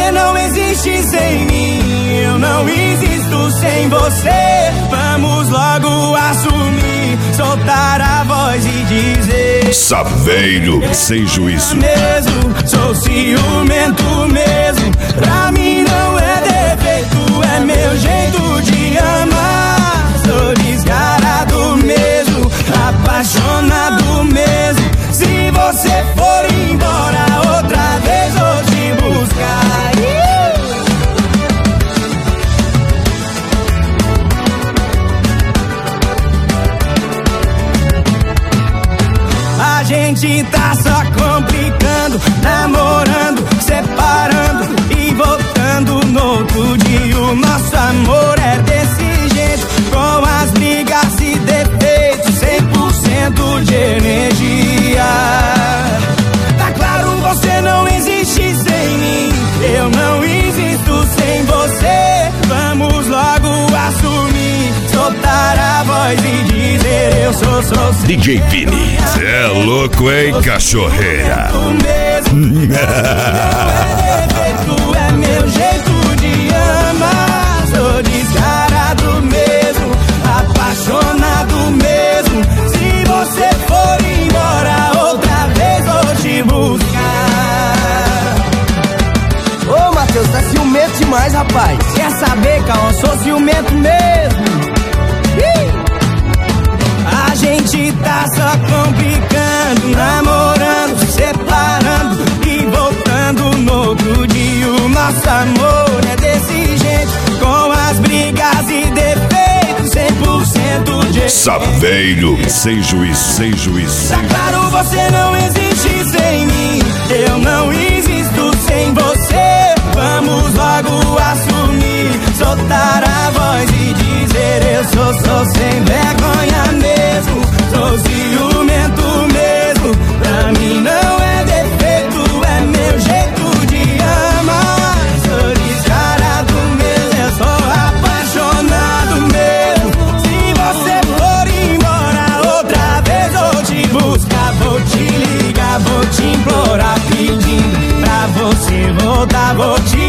você não existe sem mim, eu não existo sem você. Vamos logo assumir, soltar a voz e dizer: Saveiro sem juízo mesmo, sou ciumento mesmo. Pra mim não é defeito, é meu jeito de amar. Sou descarado mesmo, apaixonado mesmo. Se você for embora outra vez, vou te buscar. A gente tá só complicando, namorando, separando e voltando no outro dia. O nosso amor é desse jeito, com as brigas e defeitos, 100% de energia. Tá claro, você não existe sem mim, eu não existo sem você. Vamos logo assumir, soltar a voz e dizer: eu sou DJ Vini, cê é louco, hein, cachorreira? Não é defeito, é meu jeito de amar. Sou descarado mesmo, apaixonado mesmo. Se você for embora outra vez, vou te buscar. Ô Matheus, tá ciumento demais, rapaz. Quer saber, Cauã? Sou ciumento mesmo. A gente tá só complicando, namorando, separando e voltando no outro dia. O nosso amor é desse jeito, com as brigas e defeitos, 100% de Saveiro sem juízo, sem juízo. Tá claro, você não existe sem mim, eu não existo sem você. Vamos logo assumir, soltar a voz e dizer: eu sou sem vergonha mesmo, sou ciumento mesmo. Pra mim não é defeito, é meu jeito de amar. Sou descarado mesmo, eu sou apaixonado mesmo. Se você for embora outra vez, vou te buscar, vou te ligar, vou te implorar, pedindo pra você voltar, vou te